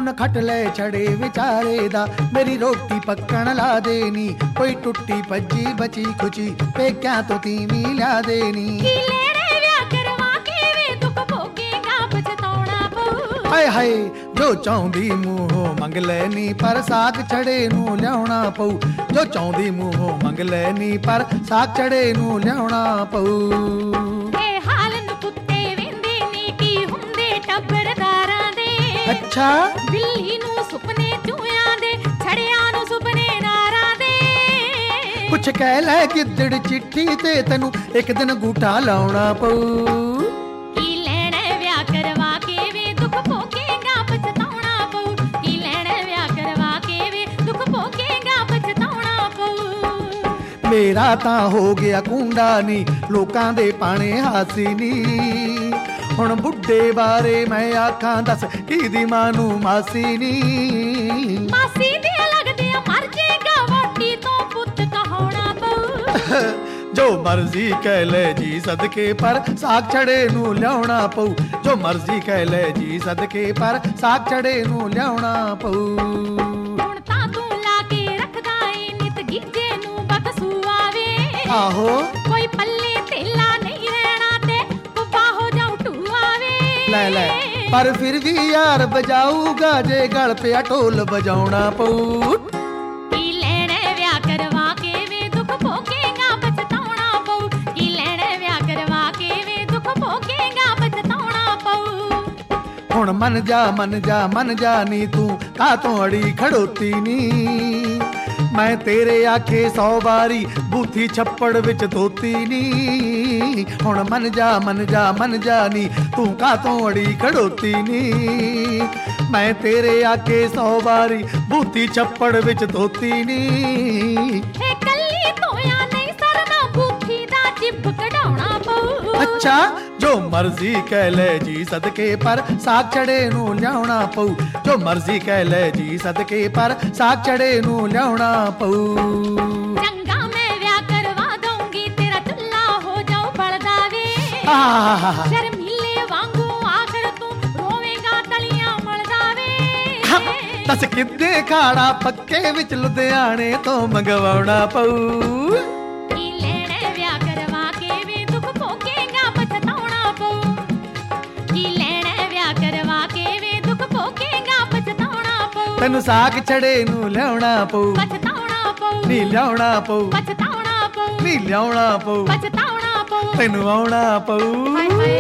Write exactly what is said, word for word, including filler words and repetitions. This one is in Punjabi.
ਨਖਟ ਲੈ ਛੜੇ ਵਿਚਾਰੇ ਦਾ ਮੇਰੀ ਰੋਟੀ ਪੱਕਣ ਲਾ ਦੇਨੀ ਕੋਈ ਟੁੱਟੀ ਭੱਜੀ ਬਚੀ ਖੁਚੀ ਪੇਕਿਆਂ ਤੋਂ ਤੀਵੀਂ ਲਿਆ ਦੇਨੀ ਕੀ ਲੈਣੇ ਵਿਆਹ ਕਰਵਾ ਕੇ ਵੇ ਦੁੱਖ ਭੋਗੇਗਾ ਪਛਤਾਉਣਾ ਪਊ ਹਾਏ ਹਾਏ ਜੋ ਚਾਹੁੰਦੀ ਮੂੰਹੋਂ ਮੰਗ ਲੈਨੀ ਪਰ ਸਾਗ ਛੜੇ ਨੂੰ ਲਿਆਉਣਾ ਪਊ ਜੋ ਚਾਹੁੰਦੀ ਮੂੰਹੋਂ ਮੰਗ ਲੈਨੀ ਪਰ ਸਾਗ ਛੜੇ ਨੂੰ ਲਿਆਉਣਾ ਪਊ ਇਹ ਹਾਲ ਨੂੰ ਕੁੱਤੇ ਵੇਂਦੇ ਨੇ ਕੀ ਹੁੰਦੇ ਟੱਬਰਦਾਰਾਂ ਦੇ ਅੱਛਾ ਬਿੱਲੀ ਨੂੰ ਸੁਪਨੇ ਚੂਹਿਆਂ ਦੇ ਛੜਿਆਂ ਨੂੰ ਸੁਪਨੇ ਨਾਰਾਂ ਦੇ ਕੁਛ ਕਹਿ ਲੈ ਗਿੱਦੜ ਚਿੱਠੀ ਤੇ ਤੈਨੂੰ ਇੱਕ ਦਿਨ ਗੂਠਾ ਲਾਉਣਾ ਪਊ ਕੀ ਲੈਣਾ ਵਿਆਹ ਕਰਵਾ ਕੇ ਵੇ ਦੁੱਖ ਭੋਗੇਗਾ ਪਛਤਾਉਣਾ ਪਊ ਕੀ ਲੈਣਾ ਵਿਆਹ ਕਰਵਾ ਕੇ ਵੇ ਦੁੱਖ ਭੋਗੇਗਾ ਪਛਤਾਉਣਾ ਪਊ ਮੇਰਾ ਤਾਂ ਹੋ ਗਿਆ ਕੁੰਡਾ ਨੀ ਲੋਕਾਂ ਦੇ ਪਾਣੇ ਹਾਸੀ ਨੀ ਹੁਣ ਬੁੱਢੇ ਬਾਰੇ ਮੈਂ ਆਖਾਂ ਦੱਸ ਕਿਹਦੀ ਮਾਂ ਨੂੰ ਮਾਸੀ ਨੀ ਮਾਸੀ ਦੇ ਲੱਗਦੇ ਆ ਮਰ ਜੇਗਾ ਵੋਟੀ ਤੋਂ ਪੁੱਤ ਕਹਾਉਣਾ ਪਊ ਜੋ ਮਰਜ਼ੀ ਕਹਿ ਲੈ ਜੀ ਸਦਕੇ ਪਰ ਸਾਗ ਛੜੇ ਨੂੰ ਲਿਆਉਣਾ ਪਊ ਜੋ ਮਰਜ਼ੀ ਕਹਿ ਲੈ ਜੀ ਸਦਕੇ ਪਰ ਸਾਗ ਛੜੇ ਨੂੰ ਲਿਆਉਣਾ ਪਊ ਹੁਣ ਤਾਂ ਤੂੰ ਲਾ ਕੇ ਰੱਖਦਾ ਏ ਨਿਤ ਗੀਜੇ ਨੂੰ ਬਕਸੂ ਆਵੇ ਆਹੋ ਕੋਈ ਪੱਲੇ ਤੇਲਾ ਨਹੀਂ ਰਹਿਣਾ ਤੇ ਕੁੱਬਾ ਹੋ ਜਾਉ ਟੂਆਵੇ ਲੈ ਲੈ ਪਰ ਫਿਰ ਵੀ ਯਾਰ ਬਜਾਊਗਾ ਜੇ ਗਲ ਪਿਆ ਢੋਲ ਵਜਾਉਣਾ ਪਊ ਕੀ ਲੈਣਾ ਵਿਆਹ ਕਰਵਾ ਕੇ ਵੇ ਦੁੱਖ ਭੋਗੇਗਾ ਪਛਤਾਉਣਾ ਪਊ ਕੀ ਲੈਣਾ ਵਿਆਹ ਕਰਵਾ ਕੇ ਵੇ ਦੁੱਖ ਭੋਗੇਗਾ ਪਛਤਾਉਣਾ ਪਊ ਹੁਣ ਮੰਨ ਜਾ ਮੰਨ ਜਾ ਮੰਨ ਜਾ ਨੀ ਤੂੰ ਕਾਹਤੋਂ ਅੜੀ ਖੜੋਤੀ ਨੀ ਮੈਂ ਤੇਰੇ ਆਖੇ ਸੌ ਵਾਰੀ ਬੂਥੀ ਛੱਪੜ ਵਿੱਚ ਧੋਤੀ ਨੀ ਹੁਣ ਮੰਨ ਜਾ ਮੰਨ ਜਾ ਮੰਨ ਜਾ ਨੀ ਤੂੰ ਕਾਹਤੋਂ ਅੜੀ ਖੜੋਤੀ ਨੀ ਮੈਂ ਤੇਰੇ ਆਖੇ ਸੌ ਵਾਰੀ ਬੂਥੀ ਛੱਪੜ ਵਿੱਚ ਧੋਤੀ ਨੀ ਇਹ ਕੱਲੀ ਧੋਇਆ ਨਹੀਂ ਸਰਨਾ ਬੂਥੀ ਦਾ ਜਿੱਬ ਕਢਾਉਣਾ ਪਊ ਅੱਛਾ ਜੋ ਮਰਜ਼ੀ ਕਹਿ ਲੈ ਜੀ ਸਦਕੇ ਪਰ ਸਾਗ ਛੜੇ ਨੂੰ ਲਿਆਉਣਾ ਪਊ ਜੋ ਮਰਜ਼ੀ ਕਹਿ ਲੈ ਜੀ ਸਦਕੇ ਪਰ ਸਾਗ ਛੜੇ ਨੂੰ ਲਿਆਉਣਾ ਪਊ ਚੰਗਾ ਮੈਂ ਵਿਆਹ ਕਰਵਾ ਦਊਂਗੀ ਤੇਰਾ ਚੁੱਲਾ ਹੋ ਜਾਊ ਬਲਦਾ ਵੇ ਆਹ ਸ਼ਰਮੀਲੇ ਵਾਂਗੂ ਆਖਰ ਤੂੰ ਰੋਵੇਂਗਾ ਤਲੀਆਂ ਮਲਦਾ ਵੇ ਦੱਸ ਕਿੱਦੇ ਖਾੜਾ ਪੱਕੇ ਵਿੱਚ ਲੁਧਿਆਣੇ ਤੋਂ ਮੰਗਵਾਉਣਾ ਪਊ ਕੀ ਲੈਣਾ ਵਿਆਹ ਕਰਵਾ ਕੇ ਵੇ ਦੁੱਖ ਭੋਗੇਗਾ ਪਛਤਾਉਣਾ ਪਊ ਕੀ ਲੈਣਾ ਵਿਆਹ ਕਰਵਾ ਕੇ ਵੇ ਦੁੱਖ ਭੋਗੇਗਾ ਪਛਤਾਉਣਾ ਪਊ ਤੈਨੂੰ ਸਾਗ ਛੜੇ ਨੂੰ ਲਿਆਉਣਾ ਪਊ ਪਛਤਾਉਣਾ ਪਊ ਨੀ ਲਿਆਉਣਾ ਪਊ ਪਛਤਾਉਣਾ ਪਊ ਨੀ ਲਿਆਉਣਾ ਪਊ ਪਛਤਾਉਣਾ ਪਊ ਤੈਨੂੰ ਆਉਣਾ ਪਊ ਹਾਏ ਹਾਏ